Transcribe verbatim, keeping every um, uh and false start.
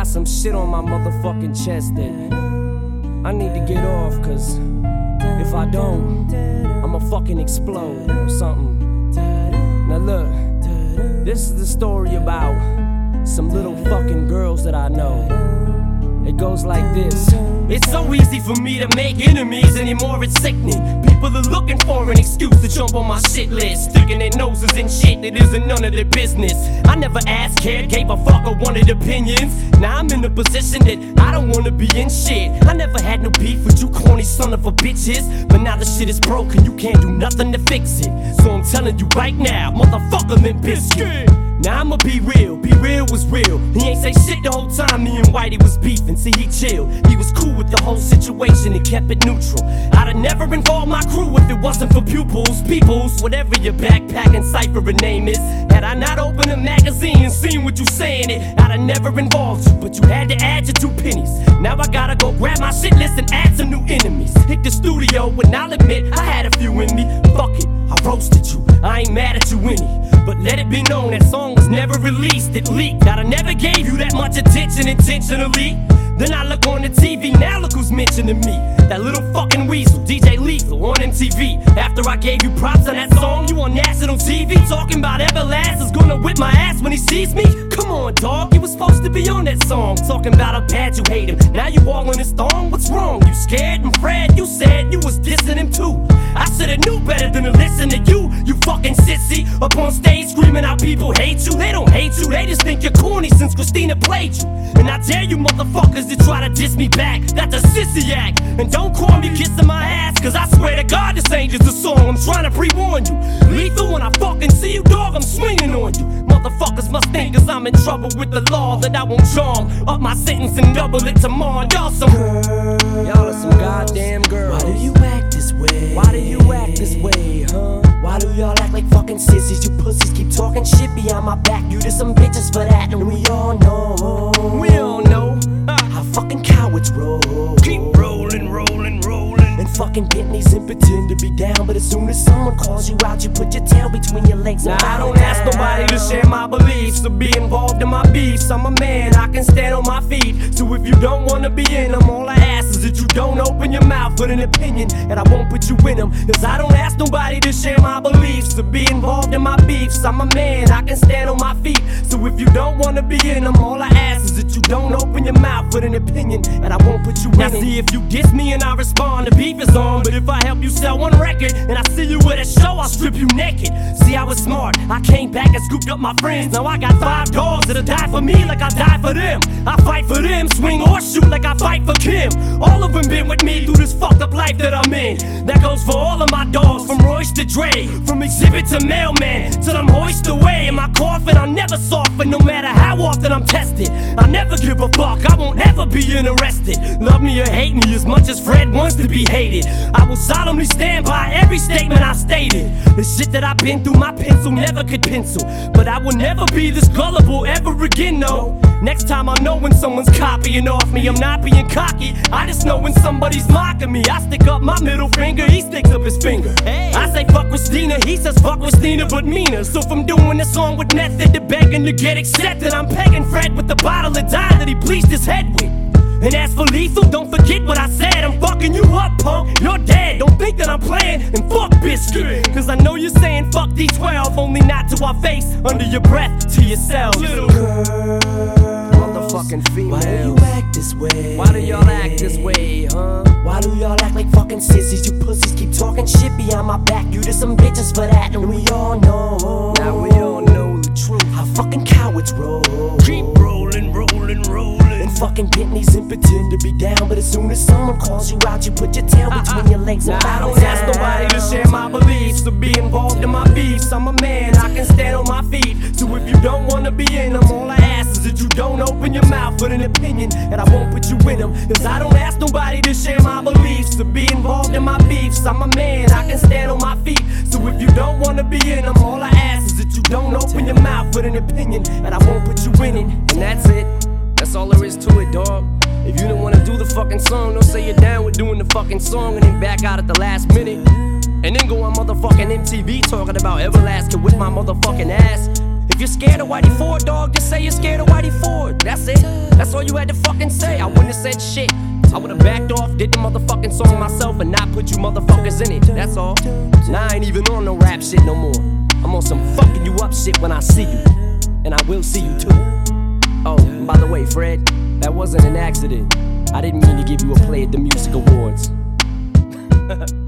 got some shit on my motherfucking chest that I need to get off, cause if I don't, I'ma fucking explode or something. Now look, this is the story about some little fucking girls that I know. It goes like this. It's so easy for me to make enemies anymore, it's sickening. People are looking for an excuse to jump on my shit list, sticking their noses in shit that isn't none of their business. I never asked, cared, gave a fuck or wanted opinions. Now I'm in a position that I don't wanna be in shit. I never had no beef with you corny son of a bitches, but now the shit is broken, you can't do nothing to fix it. So I'm telling you right now, motherfucker Limp Bizkit. Now I'ma be real, be real was real. He ain't say shit the whole time me and Whitey was beefing. See, he chilled, he was cool with the whole situation and kept it neutral. I'd have never involved my crew if it wasn't for pupils, peoples, whatever your backpacking cipher name is. Had I not opened a magazine and seen what you saying it, I'd have never involved you, but you had to add your two pennies. Now I gotta go grab my shit list and add some new enemies. Hit the studio and I'll admit I had a few in me. Fuck it, I roasted you, I ain't mad at you any. But let it be known that song was never released, it leaked. That I never gave you that much attention intentionally. Then I look on the T V, now look who's mentioning me. That little fucking weasel, D J Lethal on M T V. After I gave you props on that song, you on national T V talking about Everlast is gonna whip my ass when he sees me. Come on dog, you was supposed to be on that song, talking about how bad you hate him. Now you all on his thong, what's wrong? You scared? And Fred, you said you was dissing him too. I should've knew better than to listen to you, you fucking sissy. Up on stage screaming how people hate you. They don't hate you, they just think you're corny since Christina played you. And I dare you motherfuckers to try to diss me back, that's a sissy act. And don't call me kissing my ass, cause I swear to God this ain't just a song, I'm trying to pre-warn you. Lethal, when I fucking see you dog, I'm swinging on you. Motherfuckers must think cause I'm in trouble with the law that I won't charm up my sentence and double it tomorrow. Y'all some girls, y'all are some goddamn girls. Why do you act this way? Why do you act this way, huh? Why do y'all act like fucking sissies? You pussies keep talking shit behind my back. You to some bitches for that, and we all know. We all know how fucking cowards roll. Keep rolling, rolling, rolling. And fucking Bentleys and pretend to be down, but as soon as someone calls you out, you put your tail between your legs. Now I don't ask nobody to share my beliefs or be involved in my beefs. I'm a man, I can stand on my feet. So if you don't wanna be in them, all I ask is that you don't open your mouth with an opinion, and I won't put you in them. Cause I don't ask nobody to share my beliefs or be involved in my beefs. I'm a man, I can stand on my feet. So if you don't wanna be in them, all I ask is that you don't open your mouth with an opinion, and I won't put you in it. Now see, if you diss me and I respond, the beef is on. But if I help you sell one record and I see you at a show, I'll strip you naked. See, I was smart, I came back and scooped up my friends. Now I got five dogs that'll die for me like I die for them. I fight for them, swing or shoot like I fight for Kim. All of them been with me through this fucked up life that I'm in. That goes for all of my dogs, from Royce to Dre, from Exhibit to Mailman, till I'm hoisted away in my coffin. I'll never soften, no matter how often I'm tested. I'll never give a fuck, I won't ever be interested. Love me or hate me as much as Fred wants to be hated. I will solemnly stand by every statement I stated. The shit that I've been through, my pencil never could pencil. But I will never be this gullible ever again, no. Next time I know when someone's copying off me, I'm not being cocky, I just know when somebody's mocking me. I stick up my middle finger, he sticks up his finger. Hey. I say fuck Christina, he says fuck Christina but meaner. So from doing this song with method to begging to get accepted, I'm pegging Fred with the bottle of dye that he bleached his head with. And as for Lethal, don't forget what I said. I'm fucking you up, punk, you're dead. Don't think that I'm playing, and fuck Bizkit. Cause I know you're saying fuck D twelve, only not to our face, under your breath, to yourselves. Little girl, motherfucking females. Why do you act this way? Why do y'all act this way, huh? Why do y'all act like fucking sissies? You pussies keep talking shit behind my back. You to some bitches for that, and we all know. Now we all know the truth. How fucking cowards roll. Keep rolling, rolling, rolling. And fucking Bentleys and pretend to be down, but as soon as someone calls you out, you put your tail between your legs. Now I don't ask nobody to share my beliefs or be involved in my beefs. I'm a man, I can stand on my feet. So if you don't wanna be in them, all I ask is that you don't open your mouth with an opinion, and I won't put you in them. Cause I don't ask nobody to share my beliefs or be involved in my beefs. I'm a man, I can stand on my feet. So if you don't wanna be in them, all I ask is that you don't open your mouth with an opinion, and I won't put you in it. And that's it, that's all there is to it, dog. If you don't wanna do the fucking song, don't say you're down with doing the fucking song and then back out at the last minute. And then go on motherfucking M T V talking about Everlast can whip my motherfucking ass. If you're scared of Whitey Ford, dog, just say you're scared of Whitey Ford. That's it. That's all you had to fucking say. I wouldn't have said shit. I would've backed off, did the motherfucking song myself, and not put you motherfuckers in it. That's all. Now I ain't even on no rap shit no more. I'm on some fucking you up shit when I see you. And I will see you too. Oh, and by the way, Fred, that wasn't an accident. I didn't mean to give you a play at the music awards.